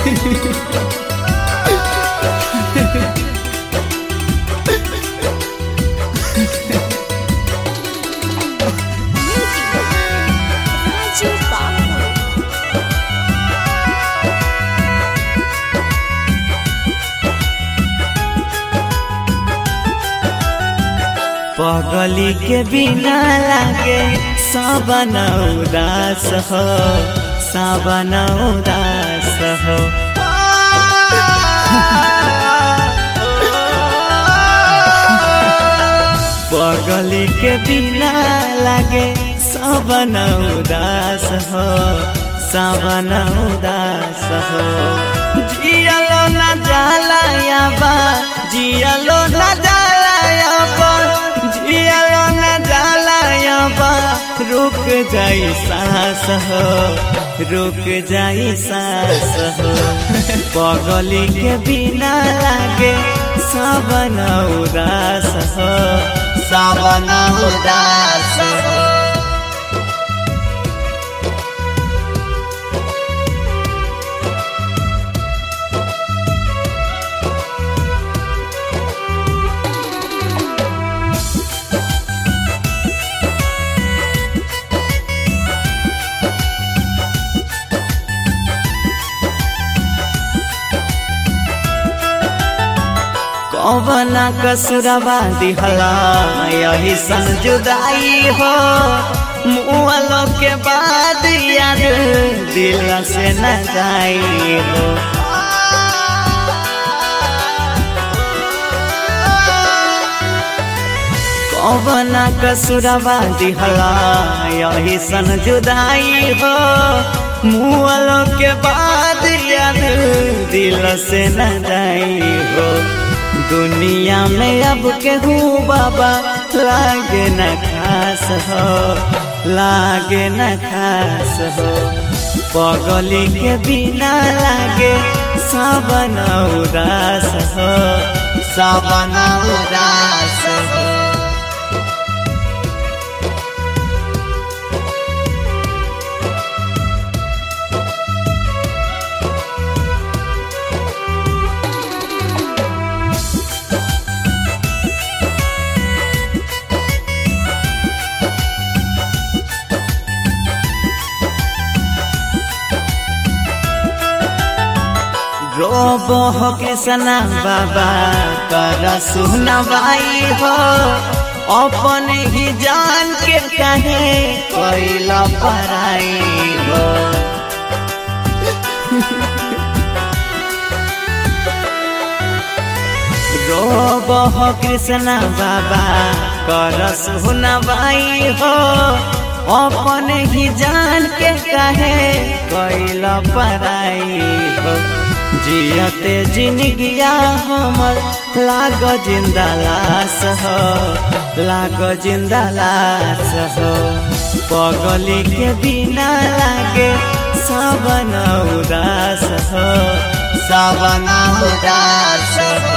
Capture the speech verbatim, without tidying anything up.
पगली के बिना लागे सावन उदास हो, सावन उदास हो। पगली के बिना लागे सावन उदास हो, सावन उदास हो। जियलो न जाला याबा, जियलो न जाला याबा, जियलो न जाला याबा। रुक जाई सांस हो, रुक जाई सांस हो। पगली के बिना लागे सावन उदास हो, सावन उदास हो। कौवना कसुरवा दिहला यही सन जुदाई हो। मुआलो के बाद याद दिल से न जाई हो। कौवना कसुरवा दिहला यही सन जुदाई हो। मुआलो के बाद याद दिल से न जाई हो। दुनिया में अब केहू बाबा लागे न खास हो, लागे न खास हो। पगली के बिना लागे सावन उदास हो, सावन उदास हो। रोबो हो कृष्णा बाबा कर सुनवाई हो। अपने ही जान के कहे कोइला पराई हो। रोबो हो कृष्णा बाबा कर सुनवाई हो। अपने ही जान के कहे कोइला पराई हो। जियते जिंदगिया हमर लाग जिंदा लाश हो, लाग जिंदा लाश हो। पगली के बिना लागे सावन उदास हो, सावन उदास हो।